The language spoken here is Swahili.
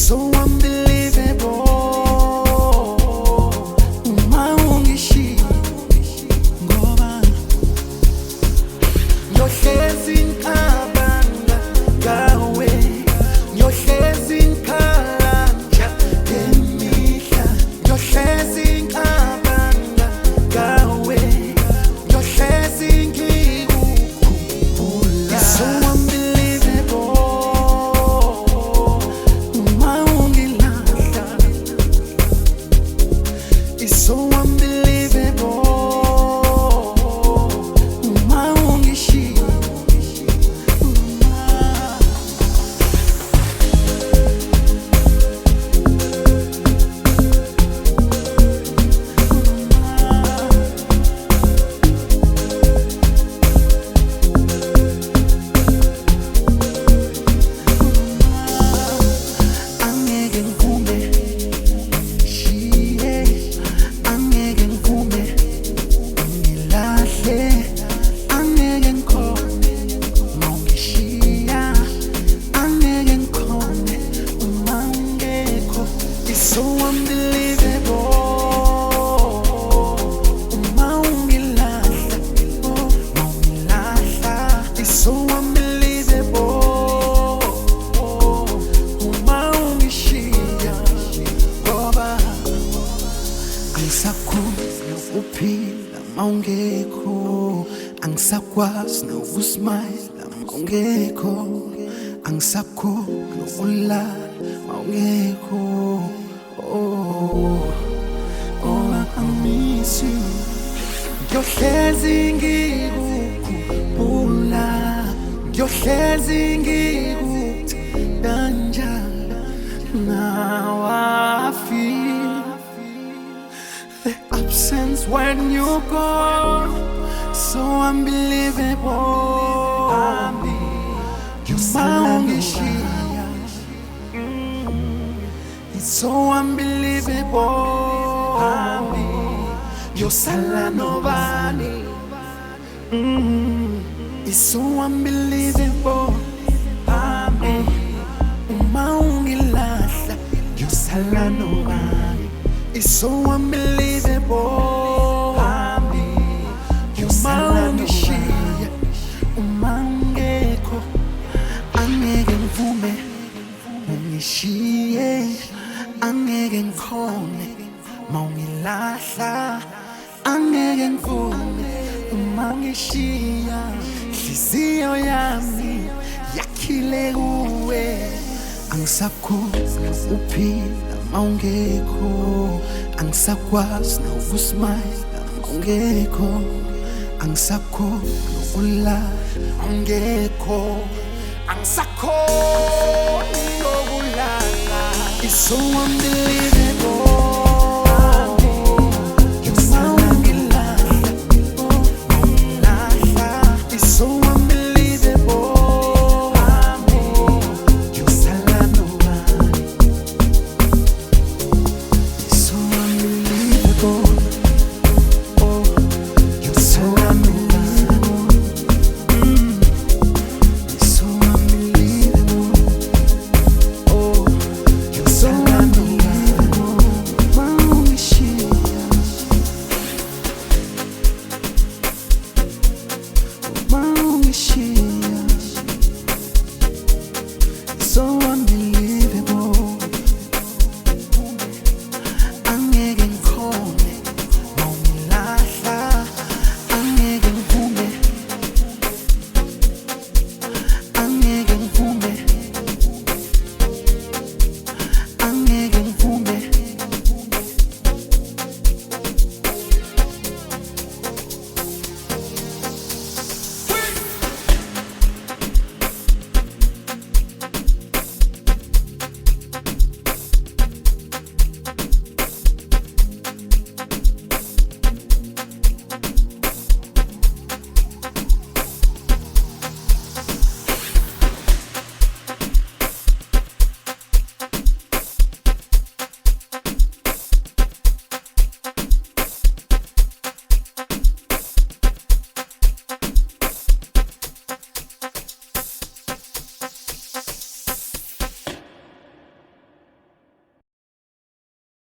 so unbelievable. Uma ungishi ngoba ngiyohlezi ngicabanga ngawe, ngiyohlezi ngikhalanja ngemihla, ngiyohlezi ngicabanga ngawe, ngiyohlezi ngikukhumbula. It's so unbelievable. Uma ungilahla, it's so unbelievable. Uma ungishiya, angeke ngivume ngishiye, angeke ngivume ungilahle, angeke ngikhone mawungishiya, angeke ngikhone uma ungekho. It's so unbelievable. Uma ungilahla, oh, mawungilahla. It's so unbelievable. Uma ungishiya ngoba angisakwazi nokuphila mawungekho, angisakwazi nokusmile mawungekho, angisakhoni nokulala mawungekho. Oh, oh, I miss you. Ngiyohlezi ngikukhumbula, ngiyohlezi ngikuthanda njalo. Now I feel the absence when you're gone, so unbelievable. Maungishiya, it's so unbelievable. Yosala nobani, it's so unbelievable. Maungilahla, yosala nobani, it's so unbelievable. Maungishiya, umangekho, angeke ngivume ungishiye, angeke ngikhone mawungilahla, angeke ngivume uma ungishiya. Inhliziyo yami yakhile kuwe, angisakhoni nokuphila mawungekho, angisakwazi nokusmile mawungekho, angisakhoni nokulala mawungekho, angisakhoni nokulala. It's so unbelievable.